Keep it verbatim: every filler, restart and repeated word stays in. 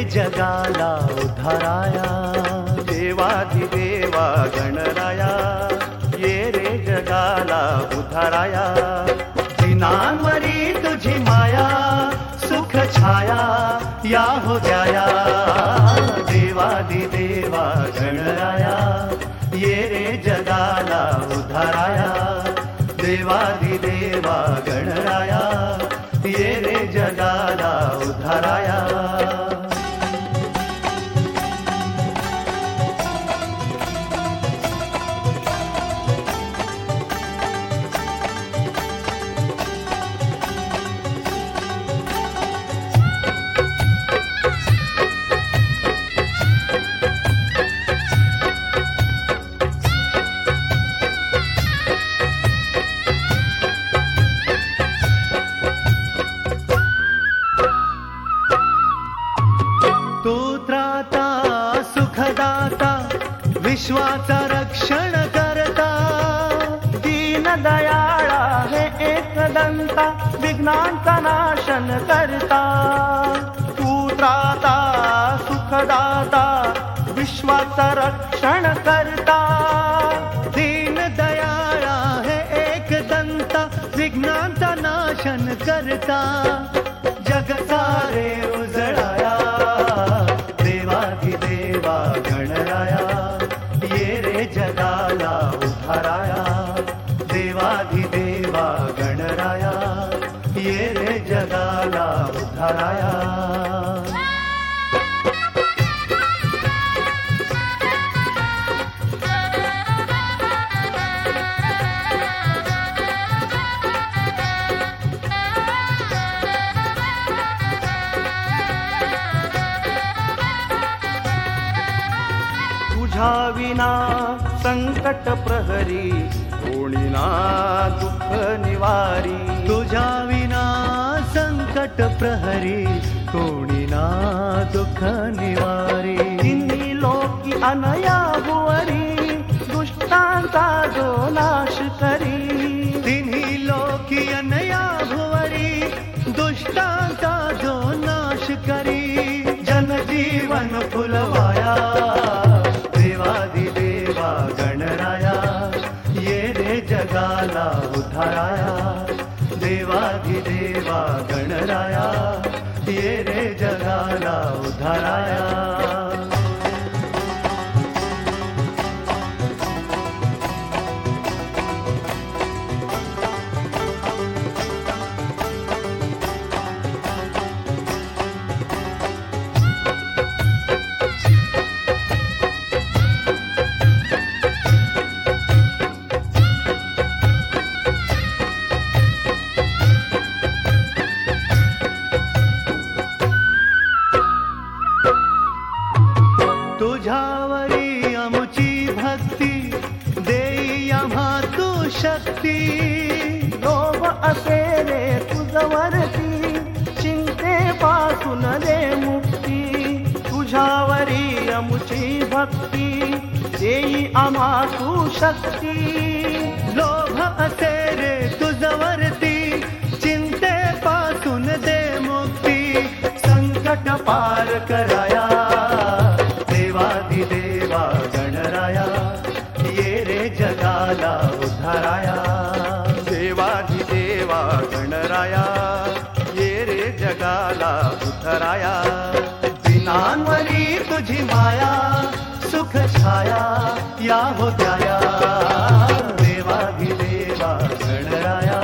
जगाला उधाराया. देवाधिदेवा गणराया ये रे जगाला उधाराया. दिनांवरी तुझी माया सुख छाया या हो जाया. देवाधिदेवा गणराया ये रे जगाला उधाराया. देवाधिदेवा गणराया ये रे जगाला उधाराया. विश्वाचा रक्षण करता. दीनदयाळा हे एकदंता विघ्नांचा नाशन करता. तू त्राता सुखदाता विश्वाचा रक्षण करता. दीनदयाळा हे एकदंता विघ्नांचा नाशन करता. जग सारे उजळाया. देवाधिदेवा गणराया ये रे जगाला उधाराया. देवाधिदेवा गणराया ये रे जगाला उधाराया. तुझ्या विना संकट प्रहरी कोणी ना दुःख निवारी. तुझ्या विना संकट प्रहरी कोणी ना दुःख निवारी. तिन्ही लोकी अनया भुवरी दुष्टांचा जो नाश करी. तिन्ही लोकी अनया भुवरी दुष्टांचा जो नाश करी. जनजीवन फुलवाया. देवाधिदेवा गणराया ये रे जगाला उधाराया. देवाधिदेवा गणराया ये रे जगाला उधाराया. तुझ्यावरी आमची भक्ती देई आम्हा तू शक्ती. लोभ असे रे तुझवरती चिंतेपासून दे मुक्ती. तुझ्यावरी आमची भक्ती देई आम्हा तू शक्ती. लोभ असे रे तुझवरती चिंतेपासून दे मुक्ती. संकट पार कराया. देवाधिदेवा गणराया ये रे जगाला उधाराया. देवाधिदेवा गणराया ये रे जगाला उधाराया. दिनांवरी तुझी माया सुख छाया या हो जाया. देवाधिदेवा गणराया